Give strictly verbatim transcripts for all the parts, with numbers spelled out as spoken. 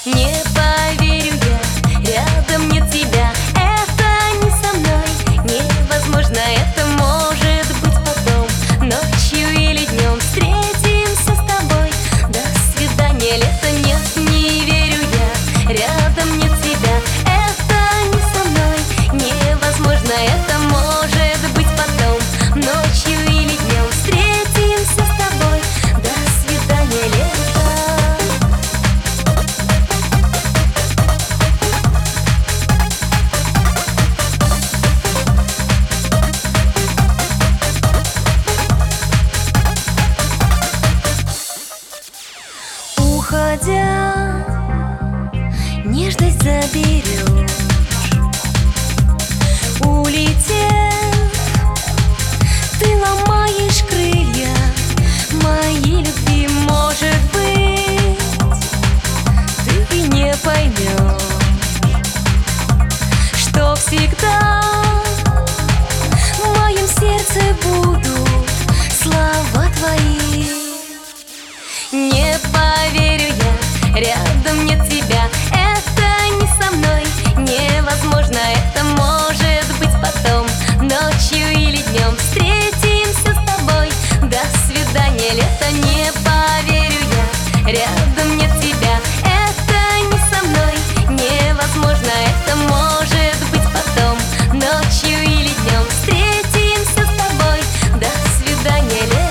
Не поверю я, рядом нет тебя. Это не со мной, невозможно, это может быть потом. Ночью или днем встретимся с тобой. До свидания, лето, нет, не верю я, рядом нет тебя. Это не со мной, невозможно, это может быть потом. Ночью или днем встретимся с тобой. До свидания, лето. Уходя, нежность заберешь. Улетев, ты ломаешь крылья моей любви. Может быть, ты и не поймешь, что всегда в моем сердце будут слова твои. Не поверю я, рядом нет тебя. Это не со мной, невозможно, это может быть потом. Ночью или днем встретимся с тобой. До свидания, лето, не поверю я, рядом нет тебя. Это не со мной, невозможно, это может быть потом. Ночью или днем встретимся с тобой. До свидания, лето.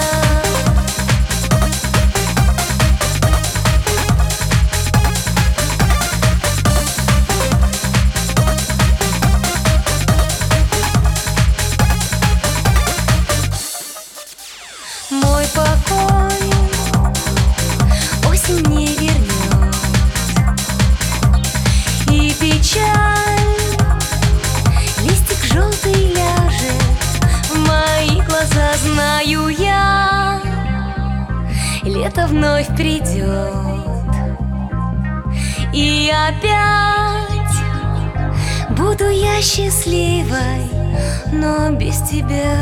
Мой покой осень не вернет, и печаль листик желтый ляжет в мои глаза. Знаю я, лето вновь придет, и опять буду я счастливой, но без тебя.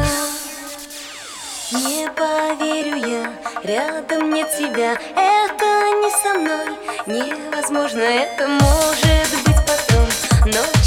Не поверю я, рядом нет тебя. Это не со мной, невозможно, это может быть потом. Но